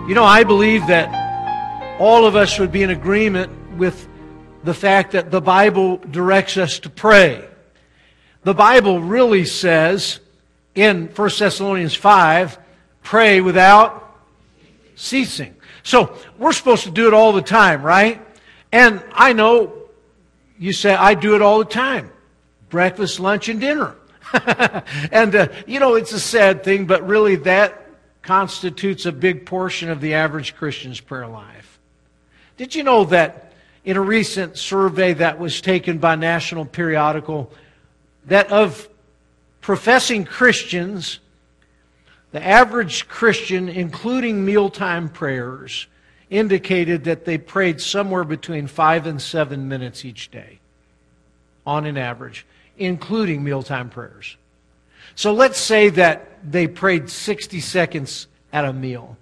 I believe that all of us would be in agreement with the fact that the Bible directs us to pray. The Bible really says in 1 Thessalonians 5, pray without ceasing. So we're supposed to do it all the time, right? And I know you say, I do it all the time. Breakfast, lunch, and dinner. And, it's a sad thing, but really that constitutes a big portion of the average Christian's prayer life. Did you know that in a recent survey that was taken by National Periodical, that of professing Christians, the average Christian, including mealtime prayers, indicated that they prayed somewhere between 5 and 7 minutes each day, on an average, including mealtime prayers. So let's say that they prayed 60 seconds at a meal.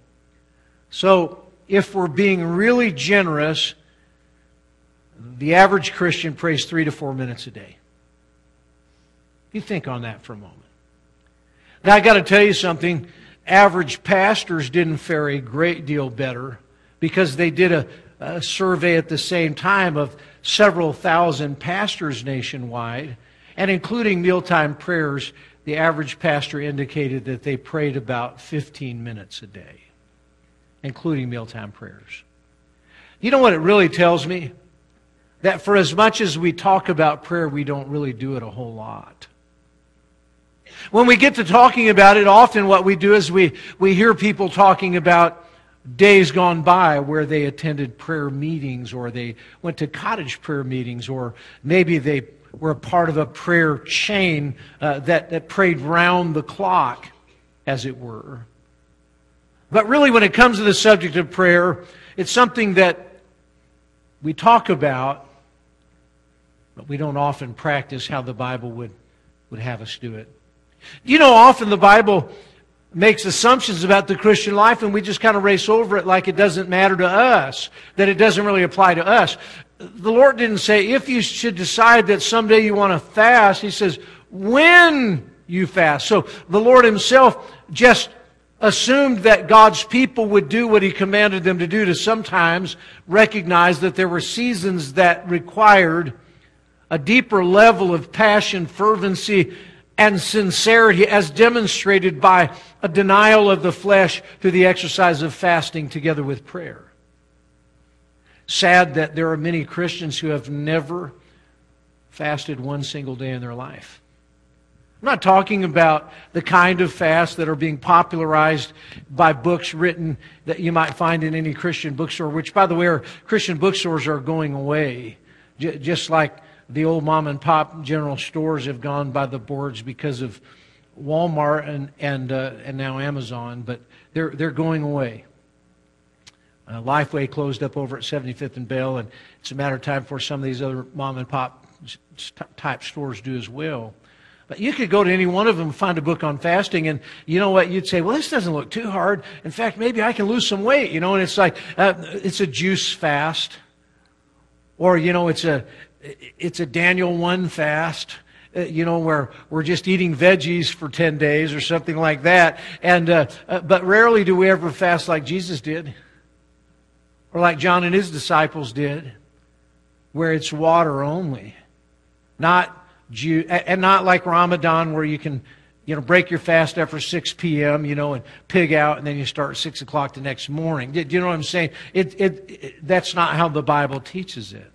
So if we're being really generous, the average Christian prays 3 to 4 minutes a day. You think on that for a moment. Now I got to tell you something. Average pastors didn't fare a great deal better because they did a survey at the same time of several thousand pastors nationwide, and including mealtime prayers, the average pastor indicated that they prayed about 15 minutes a day, including mealtime prayers. You know what it really tells me? That for as much as we talk about prayer, we don't really do it a whole lot. When we get to talking about it, often what we do is we hear people talking about days gone by where they attended prayer meetings, or they went to cottage prayer meetings, or maybe they were a part of a prayer chain that prayed round the clock, as it were. But really, when it comes to the subject of prayer, it's something that we talk about, but we don't often practice how the Bible would have us do it. Often the Bible makes assumptions about the Christian life, and we just kind of race over it like it doesn't matter to us, that it doesn't really apply to us. The Lord didn't say, if you should decide that someday you want to fast, He says, when you fast. So the Lord Himself just assumed that God's people would do what He commanded them to do, to sometimes recognize that there were seasons that required a deeper level of passion, fervency, and sincerity, as demonstrated by a denial of the flesh through the exercise of fasting together with prayer. Sad that there are many Christians who have never fasted one single day in their life. I'm not talking about the kind of fast that are being popularized by books written that you might find in any Christian bookstore, which, by the way, Christian bookstores are going away. Just like the old mom and pop general stores have gone by the boards because of Walmart and now Amazon, but they're going away. Lifeway closed up over at 75th and Bell, and it's a matter of time before some of these other mom and pop type stores do as well. But you could go to any one of them and find a book on fasting, and you know what? You'd say, well, this doesn't look too hard. In fact, maybe I can lose some weight, and it's like, it's a juice fast. Or, it's a Daniel 1 fast, where we're just eating veggies for 10 days or something like that. But rarely do we ever fast like Jesus did, or like John and his disciples did, where it's water only, and not like Ramadan, where you can, break your fast after 6 p.m., and pig out, and then you start at 6 o'clock the next morning. Do you know what I'm saying? That's not how the Bible teaches it.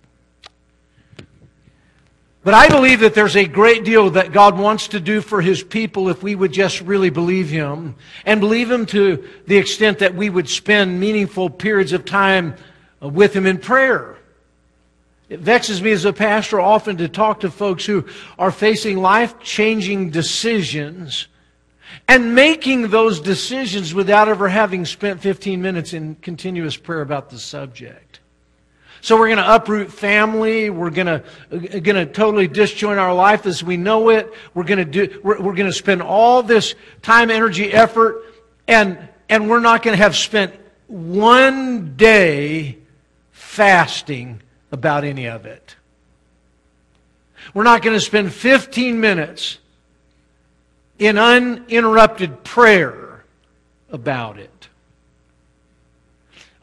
But I believe that there's a great deal that God wants to do for His people if we would just really believe Him, and believe Him to the extent that we would spend meaningful periods of time with Him in prayer. It vexes me as a pastor often to talk to folks who are facing life-changing decisions and making those decisions without ever having spent 15 minutes in continuous prayer about the subject. So we're going to uproot family. We're going to totally disjoint our life as we know it. We're going to spend all this time, energy, effort, and we're not going to have spent one day fasting about any of it. We're not going to spend 15 minutes in uninterrupted prayer about it.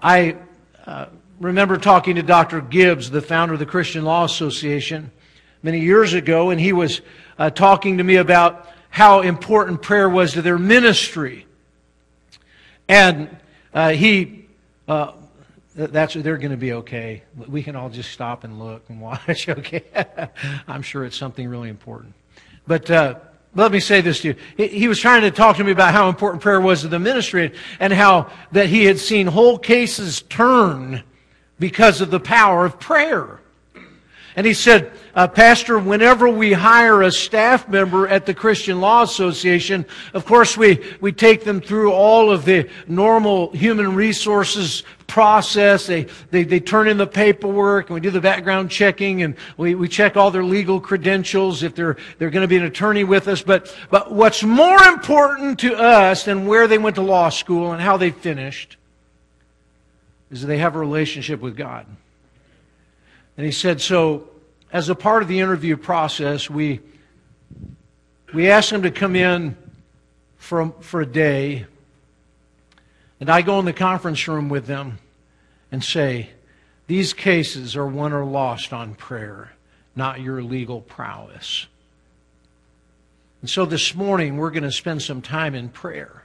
I remember talking to Dr. Gibbs, the founder of the Christian Law Association, many years ago, and he was talking to me about how important prayer was to their ministry. And they're going to be okay. We can all just stop and look and watch, okay? I'm sure it's something really important. But let me say this to you. He was trying to talk to me about how important prayer was to the ministry and how that he had seen whole cases turn because of the power of prayer. And he said, Pastor, whenever we hire a staff member at the Christian Law Association, of course we take them through all of the normal human resources process. They turn in the paperwork, and we do the background checking, and we check all their legal credentials if they're going to be an attorney with us. But what's more important to us than where they went to law school and how they finished is that they have a relationship with God. And he said, so as a part of the interview process, we asked them to come in for a day, and I go in the conference room with them and say, these cases are won or lost on prayer, not your legal prowess. And so this morning, we're going to spend some time in prayer.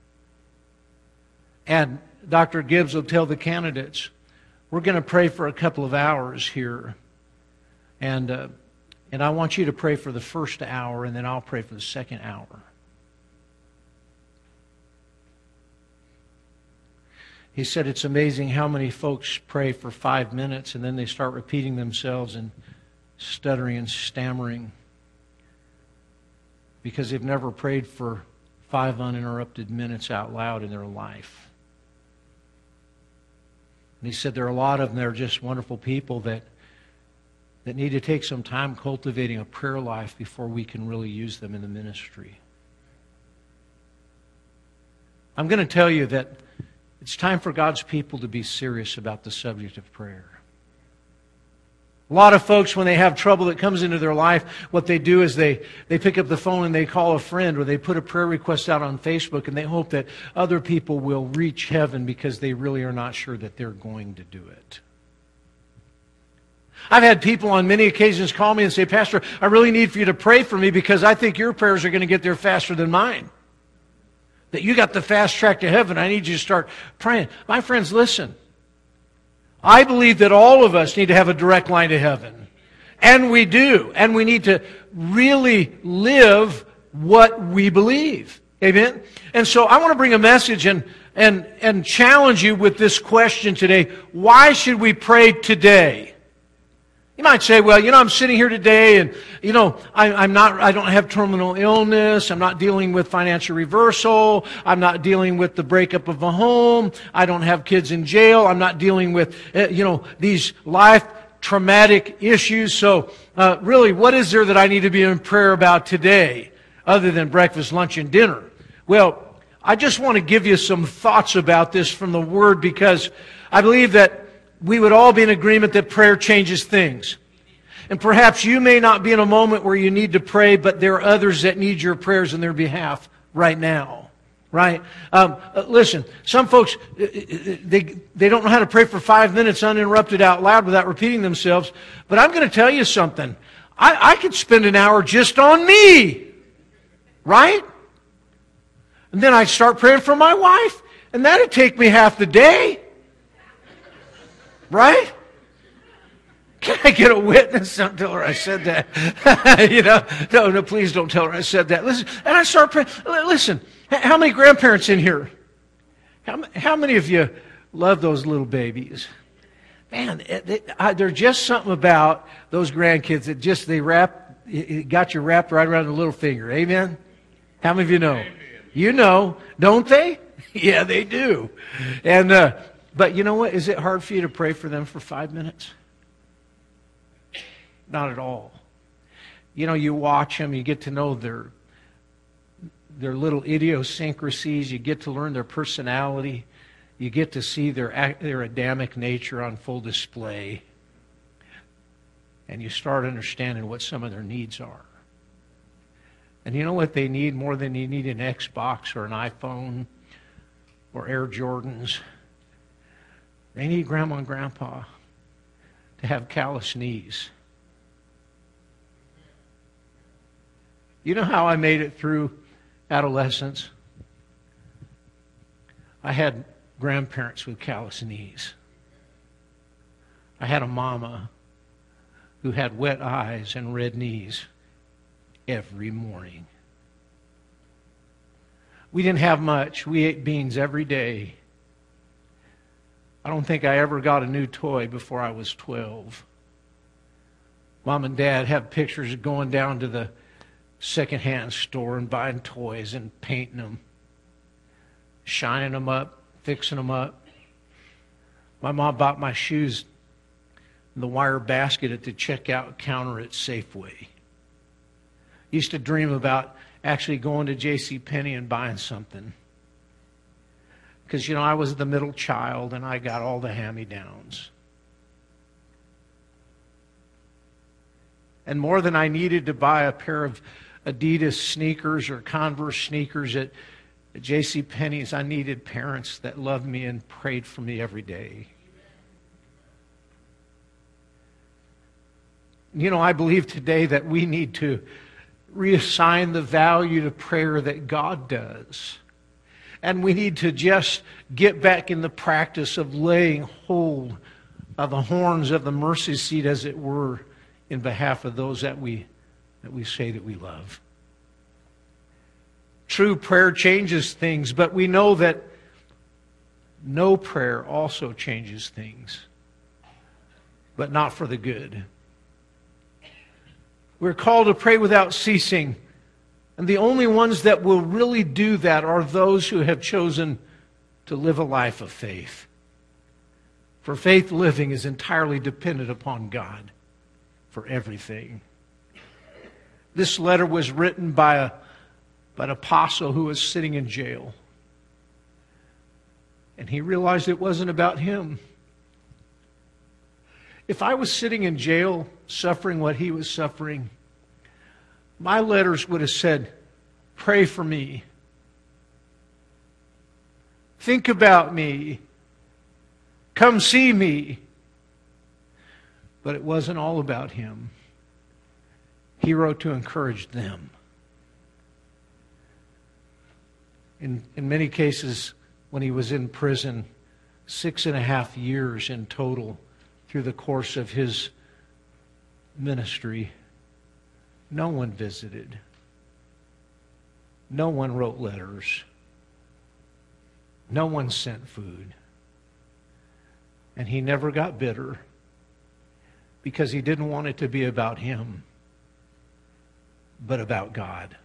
And Dr. Gibbs will tell the candidates, we're going to pray for a couple of hours here. And I want you to pray for the first hour, and then I'll pray for the second hour. He said it's amazing how many folks pray for 5 minutes, and then they start repeating themselves and stuttering and stammering because they've never prayed for 5 uninterrupted minutes out loud in their life. And he said there are a lot of them that are just wonderful people that need to take some time cultivating a prayer life before we can really use them in the ministry. I'm going to tell you that it's time for God's people to be serious about the subject of prayer. A lot of folks, when they have trouble that comes into their life, what they do is they pick up the phone and they call a friend, or they put a prayer request out on Facebook, and they hope that other people will reach heaven because they really are not sure that they're going to do it. I've had people on many occasions call me and say, Pastor, I really need for you to pray for me because I think your prayers are going to get there faster than mine. That you got the fast track to heaven. I need you to start praying. My friends, listen. I believe that all of us need to have a direct line to heaven. And we do. And we need to really live what we believe. Amen? And so I want to bring a message and challenge you with this question today. Why should we pray today? You might say, well, I'm sitting here today and, I don't have terminal illness. I'm not dealing with financial reversal. I'm not dealing with the breakup of a home. I don't have kids in jail. I'm not dealing with, these life traumatic issues. So, really, what is there that I need to be in prayer about today other than breakfast, lunch, and dinner? Well, I just want to give you some thoughts about this from the Word because I believe that we would all be in agreement that prayer changes things. And perhaps you may not be in a moment where you need to pray, but there are others that need your prayers in their behalf right now. Right? Listen, some folks, they don't know how to pray for 5 minutes uninterrupted out loud without repeating themselves. But I'm going to tell you something. I could spend an hour just on me. Right? And then I'd start praying for my wife. And that'd take me half the day. Right? Can I get a witness? Don't tell her I said that. No, please don't tell her I said that. Listen, and I start praying. Listen, how many grandparents in here? How many of you love those little babies? Man, there's just something about those grandkids that just it got you wrapped right around the little finger. Amen? How many of you know? Amen. You know, don't they? Yeah, they do. And but you know what? Is it hard for you to pray for them for 5 minutes? Not at all. You watch them, you get to know their little idiosyncrasies, you get to learn their personality, you get to see their Adamic nature on full display, and you start understanding what some of their needs are. And you know what they need more than you need an Xbox or an iPhone or Air Jordans? They need Grandma and Grandpa to have calloused knees. You know how I made it through adolescence? I had grandparents with calloused knees. I had a mama who had wet eyes and red knees every morning. We didn't have much. We ate beans every day. I don't think I ever got a new toy before I was 12. Mom and Dad have pictures of going down to the secondhand store and buying toys and painting them, shining them up, fixing them up. My mom bought my shoes in the wire basket at the checkout counter at Safeway. Used to dream about actually going to JCPenney and buying something. Because, I was the middle child and I got all the hand-me-downs. And more than I needed to buy a pair of Adidas sneakers or Converse sneakers at JCPenney's, I needed parents that loved me and prayed for me every day. I believe today that we need to reassign the value to prayer that God does. And we need to just get back in the practice of laying hold of the horns of the mercy seat, as it were, in behalf of those that we say that we love. True prayer changes things, but we know that no prayer also changes things, but not for the good. We're called to pray without ceasing. And the only ones that will really do that are those who have chosen to live a life of faith. For faith living is entirely dependent upon God for everything. This letter was written by an apostle who was sitting in jail. And he realized it wasn't about him. If I was sitting in jail suffering what he was suffering, my letters would have said, pray for me. Think about me. Come see me. But it wasn't all about him. He wrote to encourage them. In many cases, when he was in prison, 6.5 years in total through the course of his ministry, no one visited. No one wrote letters. No one sent food. And he never got bitter because he didn't want it to be about him, but about God.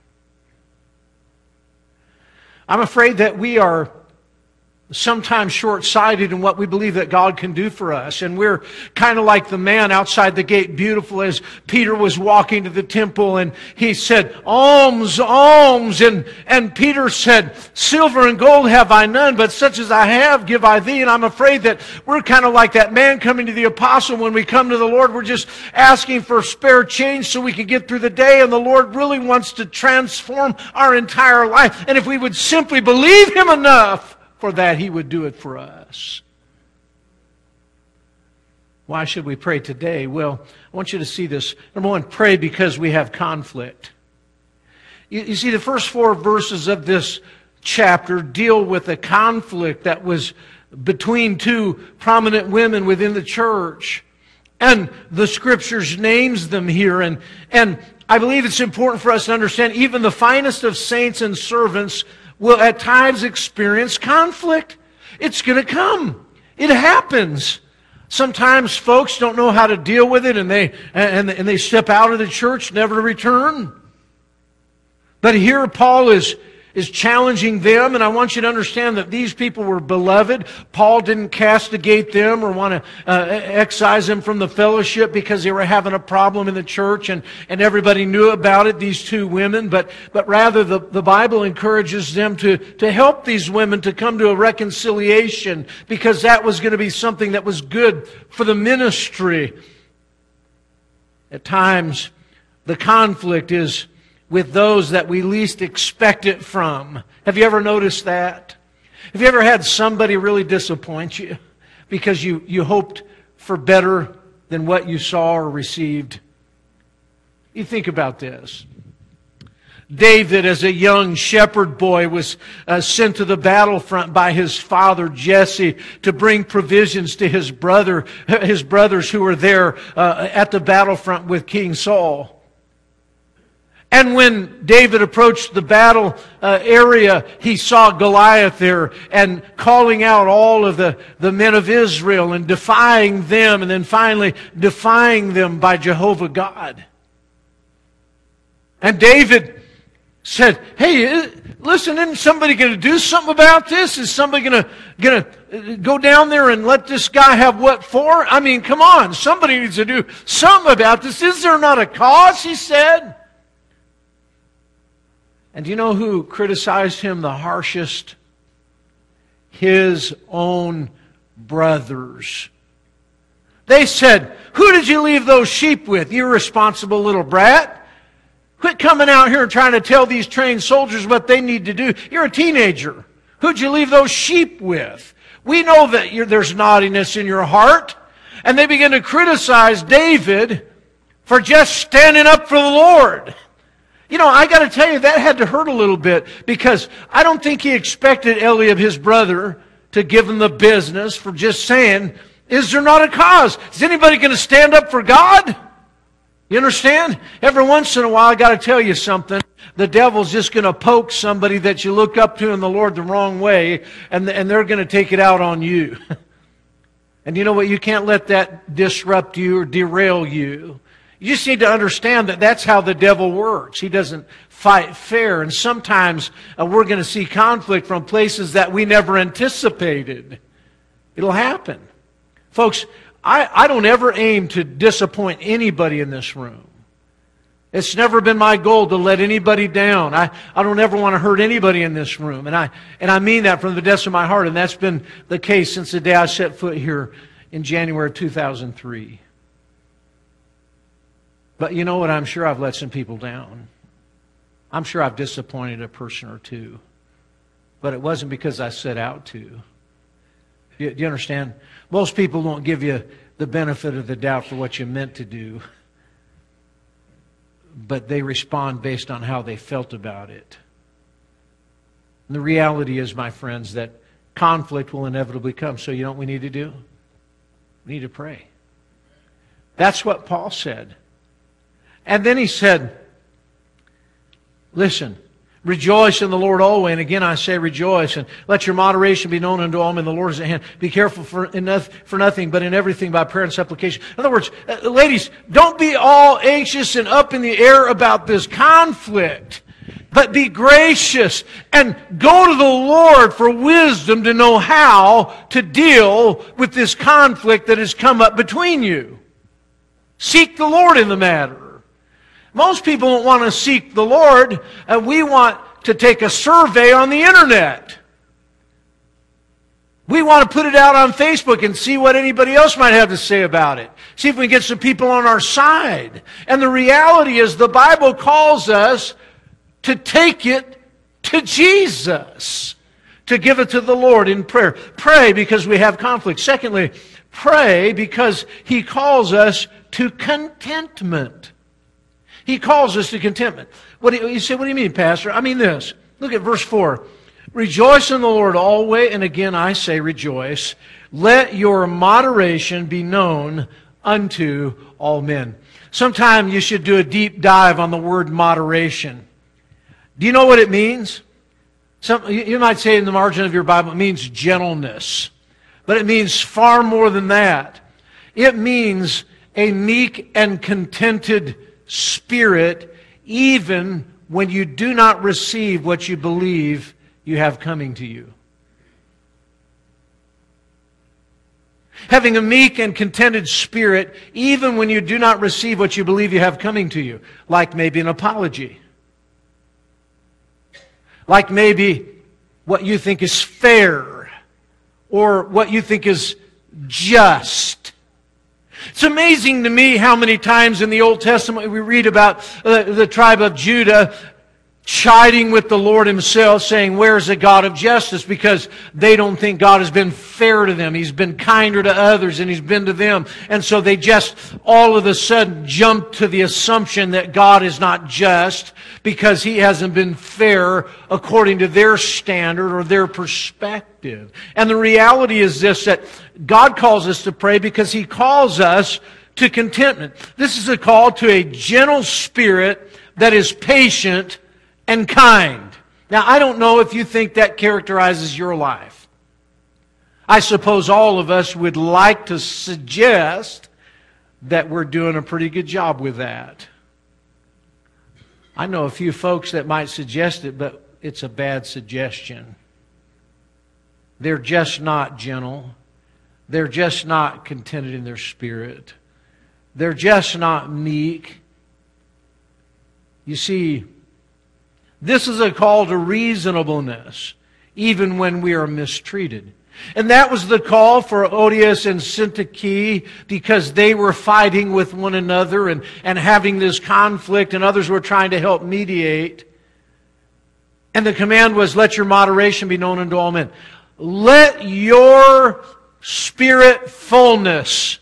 I'm afraid that we are sometimes short-sighted in what we believe that God can do for us. And we're kind of like the man outside the gate, beautiful, as Peter was walking to the temple and he said, alms, alms. And Peter said, silver and gold have I none, but such as I have give I thee. And I'm afraid that we're kind of like that man coming to the apostle. When we come to the Lord, we're just asking for spare change so we can get through the day. And the Lord really wants to transform our entire life. And if we would simply believe Him enough for that, He would do it for us. Why should we pray today? Well, I want you to see this. Number one, pray because we have conflict. You see, the first 4 verses of this chapter deal with a conflict that was between 2 prominent women within the church. And the Scriptures names them here. And I believe it's important for us to understand even the finest of saints and servants will at times experience conflict. It's going to come. It happens. Sometimes folks don't know how to deal with it, and they step out of the church, never to return. But here Paul is challenging them, and I want you to understand that these people were beloved. Paul didn't castigate them or want to excise them from the fellowship because they were having a problem in the church and everybody knew about it, these 2 women. But rather the Bible encourages them to help these women to come to a reconciliation, because that was going to be something that was good for the ministry. At times, the conflict is with those that we least expect it from. Have you ever noticed that? Have you ever had somebody really disappoint you? because you hoped for better than what you saw or received. You think about this. David, as a young shepherd boy, was sent to the battlefront by his father Jesse to bring provisions to his brothers who were there at the battlefront with King Saul. And when David approached the battle area, he saw Goliath there and calling out all of the men of Israel and defying them, and then finally defying them by Jehovah God. And David said, hey, listen, isn't somebody going to do something about this? Is somebody going to go down there and let this guy have what for? I mean, come on, somebody needs to do something about this. Is there not a cause, he said. And do you know who criticized him the harshest? His own brothers. They said, who did you leave those sheep with, you irresponsible little brat? Quit coming out here and trying to tell these trained soldiers what they need to do. You're a teenager. Who'd you leave those sheep with? We know that there's naughtiness in your heart. And they begin to criticize David for just standing up for the Lord. You know, I got to tell you, that had to hurt a little bit, because I don't think he expected Eliab, his brother, to give him the business for just saying, is there not a cause? Is anybody going to stand up for God? You understand? Every once in a while, I got to tell you something. The devil's just going to poke somebody that you look up to in the Lord the wrong way, and they're going to take it out on you. And you know what? You can't let that disrupt you or derail you. You just need to understand that that's how the devil works. He doesn't fight fair. And sometimes we're going to see conflict from places that we never anticipated. It'll happen. Folks, I don't ever aim to disappoint anybody in this room. It's never been my goal to let anybody down. I don't ever want to hurt anybody in this room. And I mean that from the depths of my heart. And that's been the case since the day I set foot here in January 2003. But you know what? I'm sure I've let some people down. I'm sure I've disappointed a person or two. But it wasn't because I set out to. Do you understand? Most people won't give you the benefit of the doubt for what you meant to do. But they respond based on how they felt about it. And the reality is, my friends, that conflict will inevitably come. So you know what we need to do? We need to pray. That's what Paul said. And then he said, listen, rejoice in the Lord always. And again I say rejoice. And let your moderation be known unto all men. The Lord is at hand. Be careful for nothing, but in everything by prayer and supplication. In other words, ladies, don't be all anxious and up in the air about this conflict. But be gracious and go to the Lord for wisdom to know how to deal with this conflict that has come up between you. Seek the Lord in the matter. Most people don't want to seek the Lord. We want to take a survey on the internet. We want to put it out on Facebook and see what anybody else might have to say about it. See if we can get some people on our side. And the reality is, the Bible calls us to take it to Jesus, to give it to the Lord in prayer. Pray because we have conflict. Secondly, pray because He calls us to contentment. He calls us to contentment. You say, what do you mean, Pastor? I mean this. Look at verse 4. Rejoice in the Lord always, and again I say rejoice. Let your moderation be known unto all men. Sometime you should do a deep dive on the word moderation. Do you know what it means? You might say in the margin of your Bible, it means gentleness. But it means far more than that. It means a meek and contented spirit, even when you do not receive what you believe you have coming to you. Having a meek and contented spirit, even when you do not receive what you believe you have coming to you. Like maybe an apology. Like maybe what you think is fair. Or what you think is just. It's amazing to me how many times in the Old Testament we read about the tribe of Judah chiding with the Lord Himself, saying, where's the God of justice? Because they don't think God has been fair to them. He's been kinder to others than He's been to them. And so they just all of a sudden jump to the assumption that God is not just because He hasn't been fair according to their standard or their perspective. And the reality is this, that God calls us to pray because He calls us to contentment. This is a call to a gentle spirit that is patient and kind. Now, I don't know if you think that characterizes your life. I suppose all of us would like to suggest that we're doing a pretty good job with that. I know a few folks that might suggest it, but it's a bad suggestion. They're just not gentle. They're just not contented in their spirit. They're just not meek. You see, this is a call to reasonableness, even when we are mistreated. And that was the call for Odias and Syntyche, because they were fighting with one another and having this conflict, and others were trying to help mediate. And the command was, let your moderation be known unto all men. Let your spirit fullness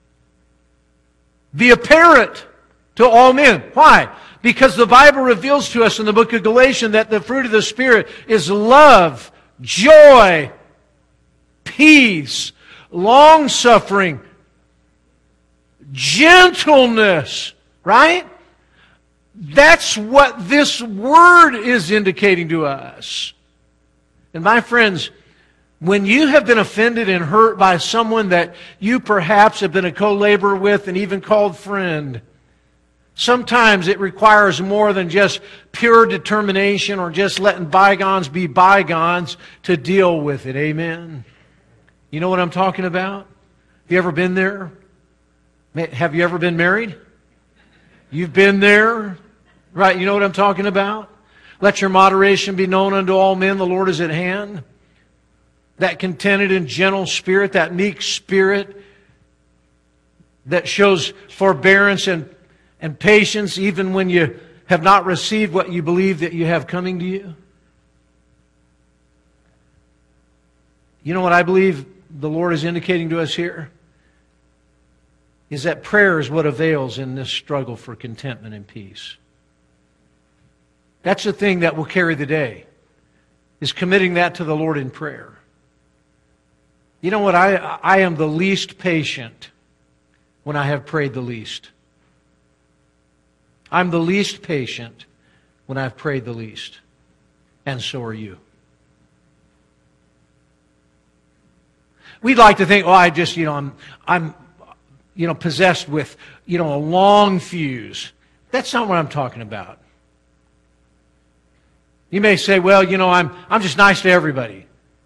be apparent to all men. Why? Because the Bible reveals to us in the book of Galatians that the fruit of the Spirit is love, joy, peace, long-suffering, gentleness, right? That's what this word is indicating to us. And my friends, when you have been offended and hurt by someone that you perhaps have been a co-laborer with and even called friend, sometimes it requires more than just pure determination or just letting bygones be bygones to deal with it. Amen? You know what I'm talking about? Have you ever been there? Have you ever been married? You've been there? Right, you know what I'm talking about? Let your moderation be known unto all men. The Lord is at hand. That contented and gentle spirit, that meek spirit that shows forbearance and patience even when you have not received what you believe that you have coming to you. You know what I believe the Lord is indicating to us here? Is that prayer is what avails in this struggle for contentment and peace. That's the thing that will carry the day, is committing that to the Lord in prayer. You know what? I am the least patient when I have prayed the least. I'm the least patient when I've prayed the least. And so are you. We'd like to think, oh, I'm possessed with, a long fuse. That's not what I'm talking about. You may say, well, I'm just nice to everybody.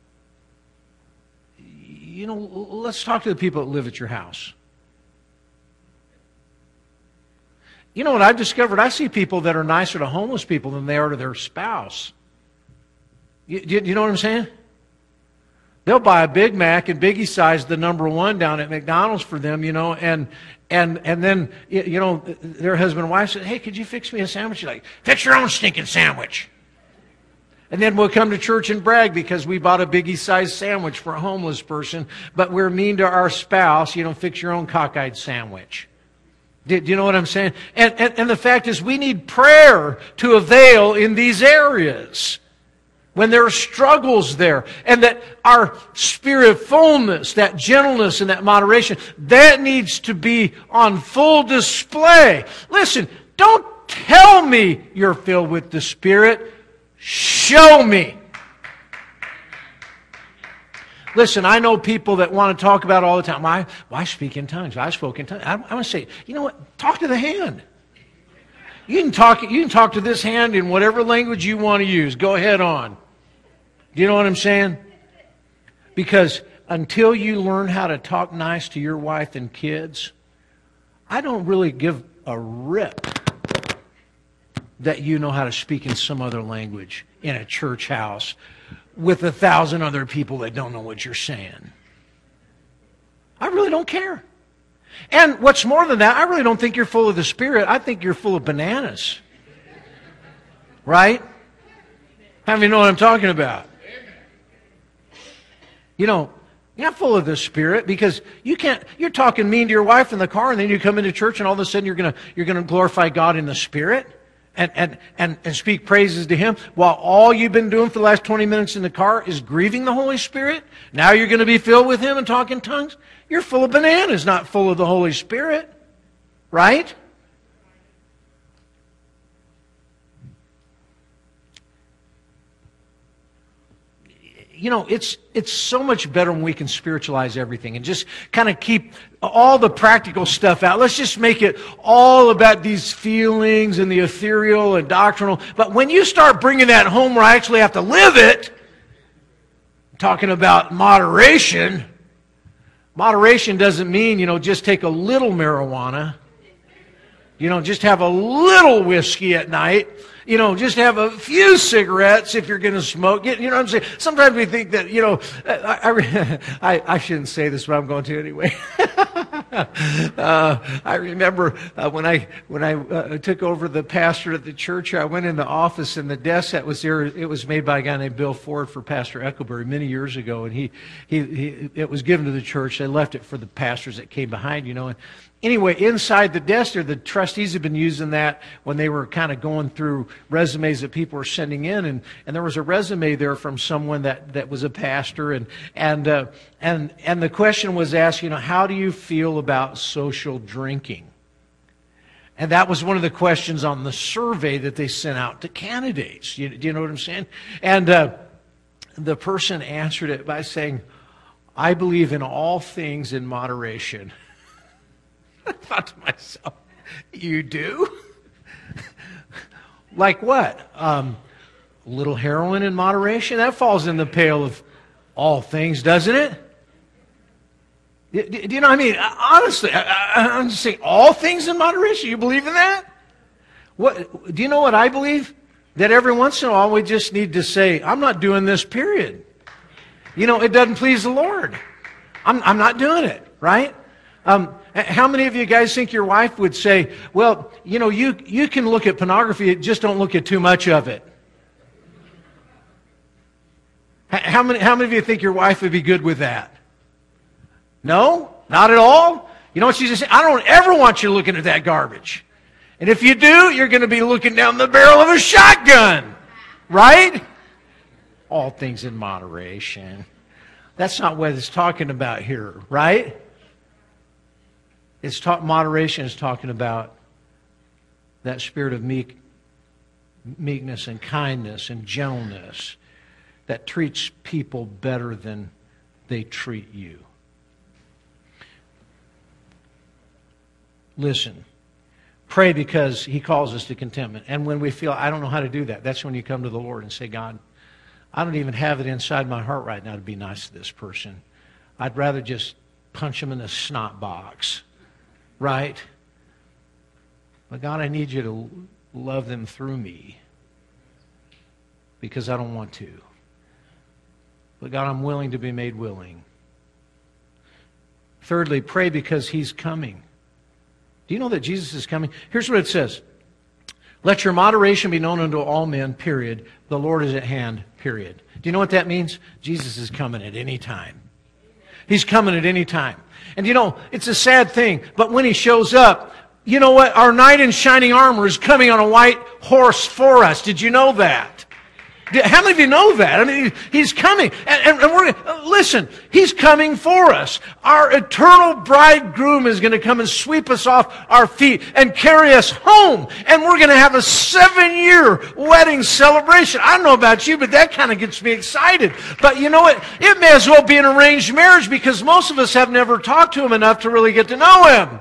Let's talk to the people that live at your house. You know what I've discovered? I see people that are nicer to homeless people than they are to their spouse. You know what I'm saying? They'll buy a Big Mac and Biggie size the #1 down at McDonald's for them, and then, their husband and wife said, hey, could you fix me a sandwich? You're like, fix your own stinking sandwich. And then we'll come to church and brag because we bought a Biggie-sized sandwich for a homeless person, but we're mean to our spouse, fix your own cockeyed sandwich. Do you know what I'm saying? And the fact is, we need prayer to avail in these areas when there are struggles there. And that our spirit fullness, that gentleness and that moderation, that needs to be on full display. Listen, don't tell me you're filled with the Spirit. Show me. Listen, I know people that want to talk about all the time. Why speak in tongues? I spoke in tongues. I want to say, you know what? Talk to the hand. You can talk to this hand in whatever language you want to use. Go ahead on. Do you know what I'm saying? Because until you learn how to talk nice to your wife and kids, I don't really give a rip that you know how to speak in some other language in a church house with 1,000 other people that don't know what you're saying. I really don't care. And what's more than that, I really don't think you're full of the Spirit. I think you're full of bananas. Right? How many know what I'm talking about? You know, you're not full of the Spirit because you're talking mean to your wife in the car, and then you come into church and all of a sudden you're gonna glorify God in the Spirit and speak praises to Him while all you've been doing for the last 20 minutes in the car is grieving the Holy Spirit. Now you're going to be filled with Him and talk in tongues? You're full of bananas, not full of the Holy Spirit. Right? You know, it's so much better when we can spiritualize everything and just kind of keep all the practical stuff out. Let's just make it all about these feelings and the ethereal and doctrinal. But when you start bringing that home where I actually have to live it, talking about moderation, moderation doesn't mean, just take a little marijuana. Just have a little whiskey at night. Just have a few cigarettes if you're going to smoke. You know what I'm saying? Sometimes we think that, I shouldn't say this, but I'm going to anyway. I remember when I took over the pastor at the church, I went in the office and the desk that was there, it was made by a guy named Bill Ford for Pastor Eckleberry many years ago, and it was given to the church. They left it for the pastors that came behind, and anyway, inside the desk there, the trustees had been using that when they were kind of going through resumes that people were sending in, and there was a resume there from someone that was a pastor, and the question was asked, how do you feel about social drinking? And that was one of the questions on the survey that they sent out to candidates. Do you know what I'm saying? And the person answered it by saying, I believe in all things in moderation. I thought to myself, you do? Like what? A little heroin in moderation? That falls in the pale of all things, doesn't it? Do you know what I mean? Honestly, I'm just saying, all things in moderation. You believe in that? What? Do you know what I believe? That every once in a while we just need to say, I'm not doing this, period. It doesn't please the Lord. I'm not doing it, right? How many of you guys think your wife would say, well, you can look at pornography, just don't look at too much of it? How many of you think your wife would be good with that? No? Not at all? You know what she's saying? I don't ever want you looking at that garbage. And if you do, you're going to be looking down the barrel of a shotgun. Right? All things in moderation. That's not what it's talking about here, right? Moderation is talking about that spirit of meekness and kindness and gentleness that treats people better than they treat you. Listen, pray because He calls us to contentment. And when we feel, I don't know how to do that, that's when you come to the Lord and say, God, I don't even have it inside my heart right now to be nice to this person. I'd rather just punch him in the snot box. Right? But God, I need you to love them through me because I don't want to. But God, I'm willing to be made willing. Thirdly, pray because He's coming. Do you know that Jesus is coming? Here's what it says. Let your moderation be known unto all men, period. The Lord is at hand, period. Do you know what that means? Jesus is coming at any time. He's coming at any time. And it's a sad thing, but when He shows up, you know what? Our knight in shining armor is coming on a white horse for us. Did you know that? How many of you know that? I mean, He's coming. And we're listen, He's coming for us. Our eternal bridegroom is going to come and sweep us off our feet and carry us home. And we're going to have a 7-year wedding celebration. I don't know about you, but that kind of gets me excited. But you know what? It may as well be an arranged marriage because most of us have never talked to Him enough to really get to know Him.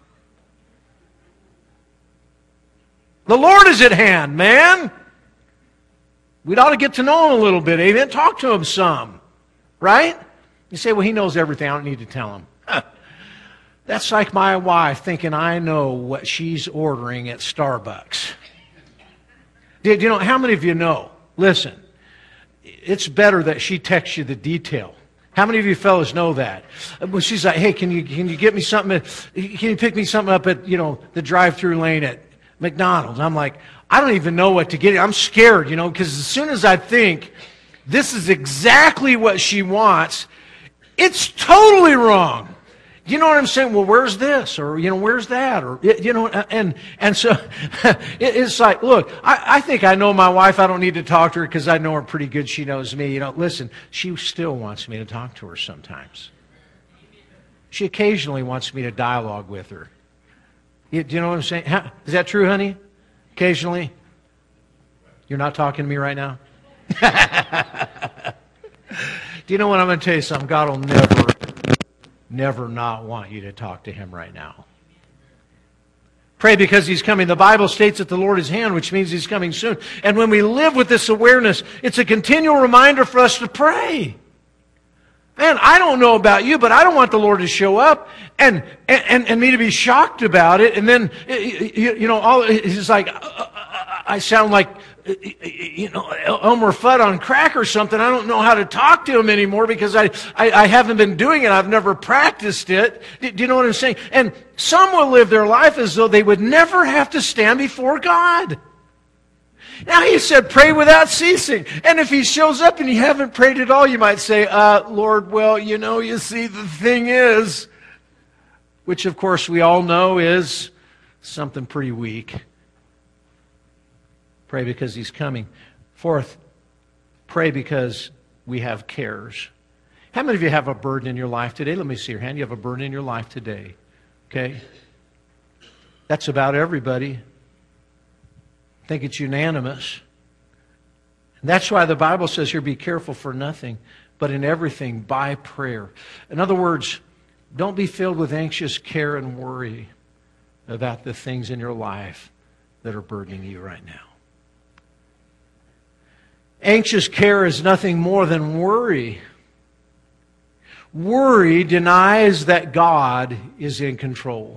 The Lord is at hand, man. We'd ought to get to know Him a little bit, amen? Talk to Him some, right? You say, well, He knows everything. I don't need to tell Him. That's like my wife thinking I know what she's ordering at Starbucks. Do you know, how many of you know? Listen, it's better that she texts you the detail. How many of you fellas know that? When she's like, hey, can you get me something? Can you pick me something up at, the drive-through lane at McDonald's. I'm like, I don't even know what to get. I'm scared, because as soon as I think this is exactly what she wants, it's totally wrong. You know what I'm saying? Well, where's this? Or, where's that? Or, and so it's like, look, I think I know my wife. I don't need to talk to her because I know her pretty good. She knows me. Listen, she still wants me to talk to her sometimes. She occasionally wants me to dialogue with her. Do you know what I'm saying? Is that true, honey? Occasionally? You're not talking to me right now? Do you know what? I'm going to tell you something? God will never not want you to talk to Him right now. Pray because He's coming. The Bible states that the Lord is hand, which means He's coming soon. And when we live with this awareness, it's a continual reminder for us to pray. Man, I don't know about you, but I don't want the Lord to show up and me to be shocked about it. And then, it's like, I sound like, Elmer Fudd on crack or something. I don't know how to talk to Him anymore because I haven't been doing it. I've never practiced it. Do you know what I'm saying? And some will live their life as though they would never have to stand before God. Now He said, pray without ceasing. And if He shows up and you haven't prayed at all, you might say, Lord, well, you see, the thing is, which of course we all know is something pretty weak. Pray because He's coming. Fourth, pray because we have cares. How many of you have a burden in your life today? Let me see your hand. You have a burden in your life today. Okay? That's about everybody. I think it's unanimous. And that's why the Bible says here, be careful for nothing, but in everything by prayer. In other words, don't be filled with anxious care and worry about the things in your life that are burdening you right now. Anxious care is nothing more than worry. Worry denies that God is in control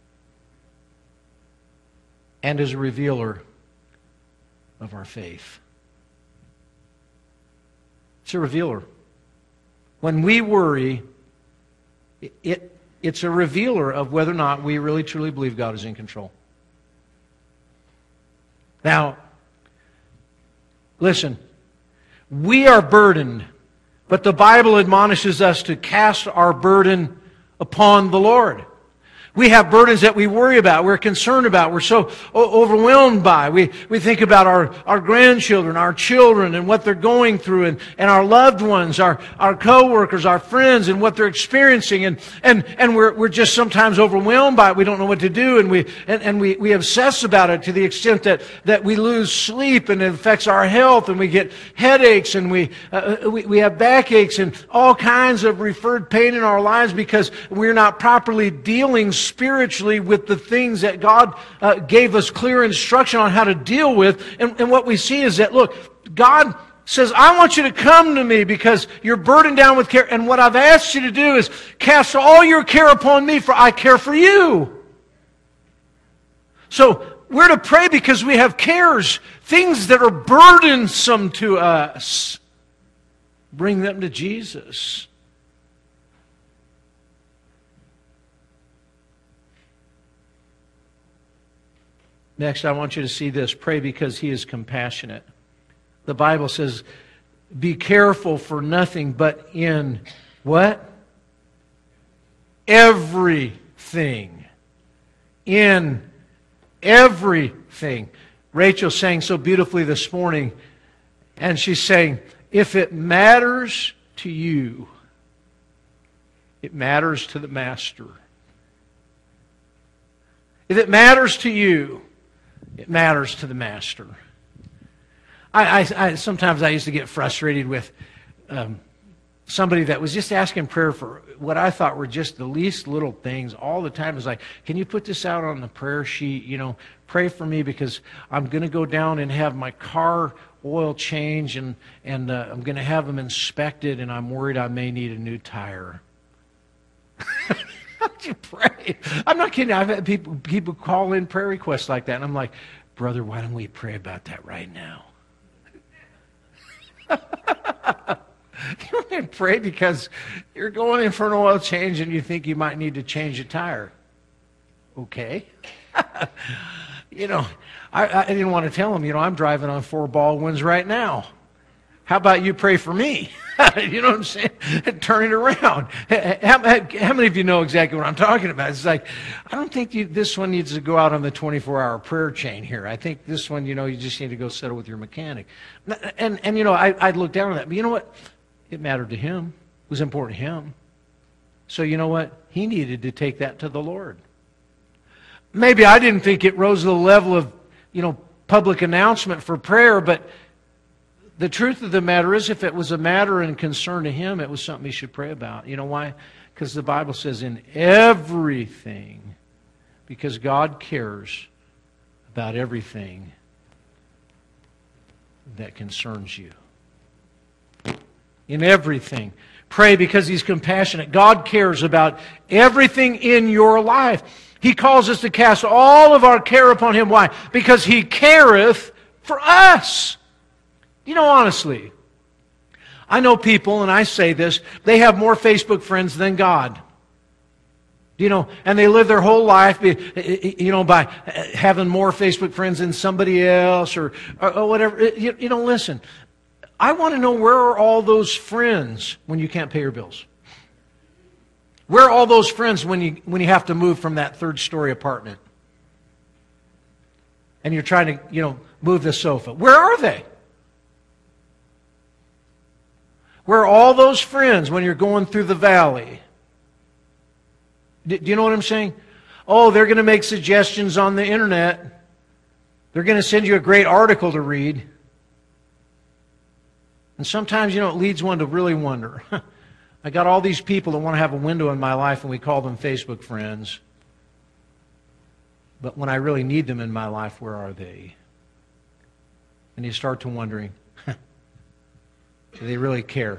and is a revealer of our faith. It's a revealer. When we worry, it's a revealer of whether or not we really truly believe God is in control. Now, listen, we are burdened, but the Bible admonishes us to cast our burden upon the Lord. We have burdens that we worry about, we're concerned about, we're so overwhelmed by. We think about our grandchildren, our children, and what they're going through, and our loved ones, our co-workers, our friends, and what they're experiencing. And we're just sometimes overwhelmed by it. We don't know what to do, and we obsess about it to the extent that we lose sleep, and it affects our health, and we get headaches, and we have backaches, and all kinds of referred pain in our lives because we're not properly dealing spiritually with the things that God gave us clear instruction on how to deal with. And what we see is that, look, God says, I want you to come to me because you're burdened down with care. And what I've asked you to do is cast all your care upon me, for I care for you. So we're to pray because we have cares, things that are burdensome to us. Bring them to Jesus. Next, I want you to see this. Pray because He is compassionate. The Bible says, be careful for nothing, but in what? Everything. In everything. Rachel sang so beautifully this morning, and she's saying, if it matters to you, it matters to the Master. If it matters to you, it matters to the Master. I sometimes I used to get frustrated with somebody that was just asking prayer for what I thought were just the least little things all the time. It was like, can you put this out on the prayer sheet? Pray for me because I'm going to go down and have my car oil change and I'm going to have them inspected, and I'm worried I may need a new tire. How do you pray? I'm not kidding. I've had people call in prayer requests like that, and I'm like, brother, why don't we pray about that right now? You want to pray because you're going in for an oil change and you think you might need to change a tire. Okay. I didn't want to tell him, I'm driving on 4 Baldwins right now. How about you pray for me? You know what I'm saying? Turn it around. How many of you know exactly what I'm talking about? It's like, I don't think this one needs to go out on the 24-hour prayer chain here. I think this one, you just need to go settle with your mechanic. And I'd look down on that. But you know what? It mattered to him. It was important to him. So you know what? He needed to take that to the Lord. Maybe I didn't think it rose to the level of, public announcement for prayer, but the truth of the matter is, if it was a matter and concern to him, it was something he should pray about. You know why? Because the Bible says in everything, because God cares about everything that concerns you. In everything. Pray because He's compassionate. God cares about everything in your life. He calls us to cast all of our care upon Him. Why? Because He careth for us. Honestly, I know people, and I say this, they have more Facebook friends than God. And they live their whole life, by having more Facebook friends than somebody else or whatever. Listen, I want to know, where are all those friends when you can't pay your bills? Where are all those friends when you have to move from that 3rd-story apartment? And you're trying to, move the sofa. Where are they? Where are all those friends when you're going through the valley? Do you know what I'm saying? Oh, they're going to make suggestions on the internet. They're going to send you a great article to read. And sometimes, it leads one to really wonder. I got all these people that want to have a window in my life, and we call them Facebook friends. But when I really need them in my life, where are they? And you start to wondering, do they really care?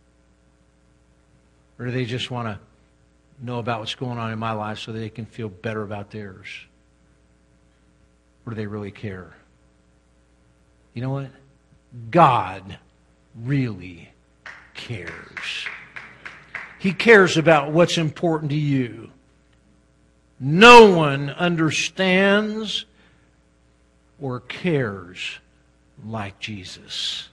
Or do they just want to know about what's going on in my life so that they can feel better about theirs? Or do they really care? You know what? God really cares. He cares about what's important to you. No one understands or cares like Jesus.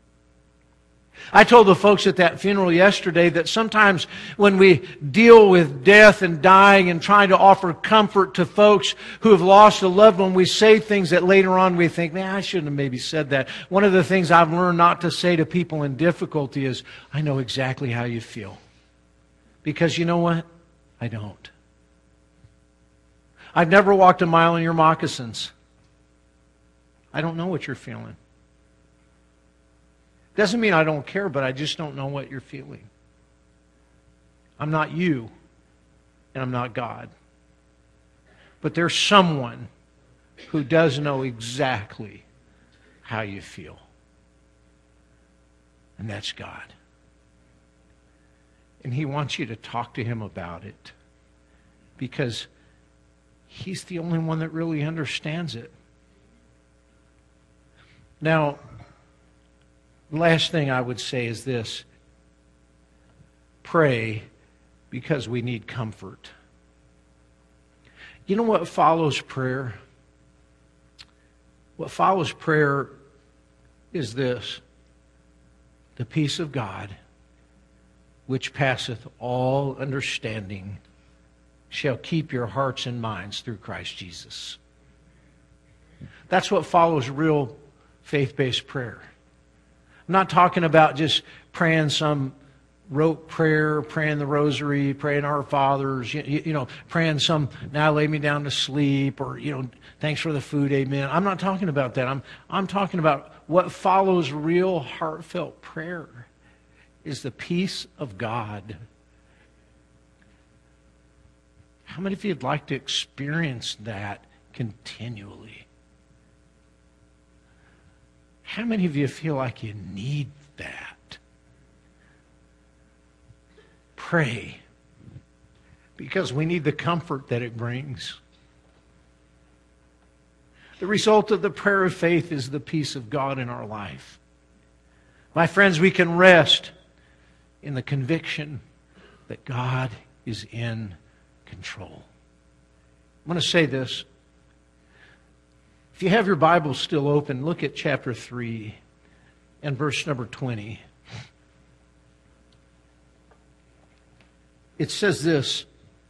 I told the folks at that funeral yesterday that sometimes when we deal with death and dying and trying to offer comfort to folks who have lost a loved one, we say things that later on we think, man, I shouldn't have maybe said that. One of the things I've learned not to say to people in difficulty is, I know exactly how you feel. Because you know what? I don't. I've never walked a mile in your moccasins. I don't know what you're feeling. Doesn't mean I don't care, but I just don't know what you're feeling. I'm not you, and I'm not God. But there's someone who does know exactly how you feel. And that's God. And He wants you to talk to Him about it, because He's the only one that really understands it. Now, the last thing I would say is this. Pray because we need comfort. You know what follows prayer? What follows prayer is this. The peace of God, which passeth all understanding, shall keep your hearts and minds through Christ Jesus. That's what follows real faith-based prayer. I'm not talking about just praying some rote prayer, praying the rosary, praying Our Fathers, praying some, now lay me down to sleep, or, thanks for the food, amen. I'm not talking about that. I'm talking about what follows real heartfelt prayer is the peace of God. How many of you would like to experience that continually? How many of you feel like you need that? Pray, because we need the comfort that it brings. The result of the prayer of faith is the peace of God in our life. My friends, we can rest in the conviction that God is in control. I'm going to say this. If you have your Bible still open, look at chapter 3 and verse number 20. It says this,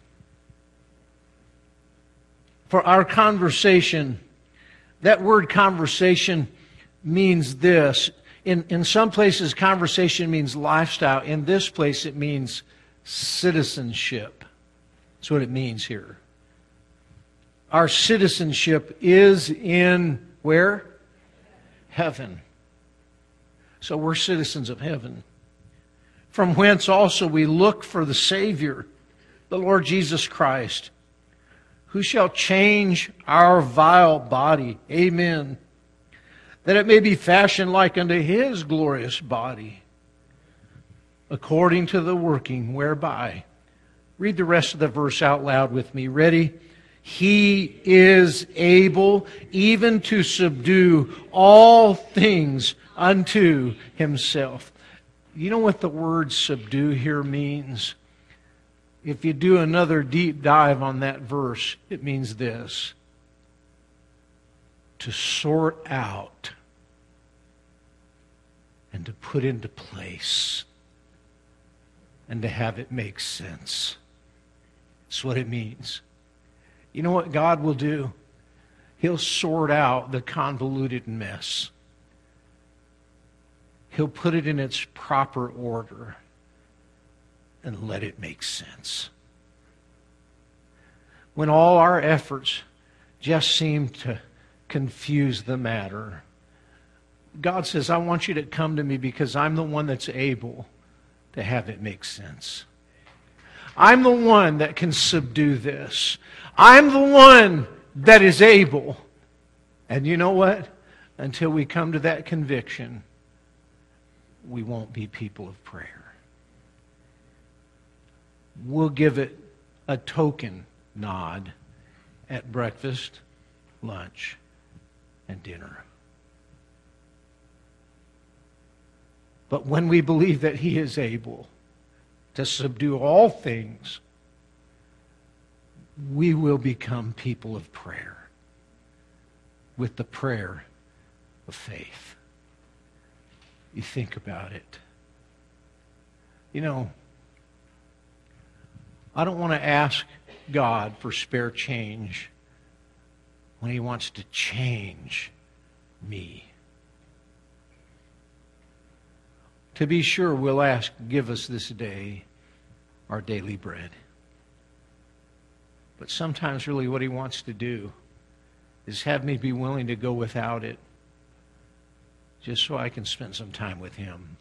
for our conversation, that word conversation means this. In some places, conversation means lifestyle. In this place, it means citizenship. That's what it means here. Our citizenship is in where? Heaven. So we're citizens of heaven. From whence also we look for the Savior, the Lord Jesus Christ, who shall change our vile body, amen, that it may be fashioned like unto His glorious body, according to the working whereby. Read the rest of the verse out loud with me. Ready? He is able even to subdue all things unto Himself. You know what the word subdue here means? If you do another deep dive on that verse, it means this: to sort out and to put into place and to have it make sense. That's what it means. You know what God will do? He'll sort out the convoluted mess. He'll put it in its proper order and let it make sense. When all our efforts just seem to confuse the matter, God says, I want you to come to me because I'm the one that's able to have it make sense. I'm the one that can subdue this. I'm the one that is able. And you know what? Until we come to that conviction, we won't be people of prayer. We'll give it a token nod at breakfast, lunch, and dinner. But when we believe that He is able to subdue all things, we will become people of prayer with the prayer of faith. You think about it. You know, I don't want to ask God for spare change when He wants to change me. To be sure, we'll ask, give us this day our daily bread. But sometimes really what He wants to do is have me be willing to go without it just so I can spend some time with Him.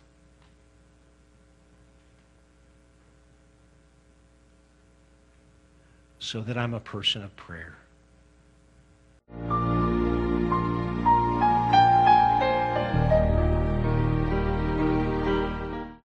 So that I'm a person of prayer.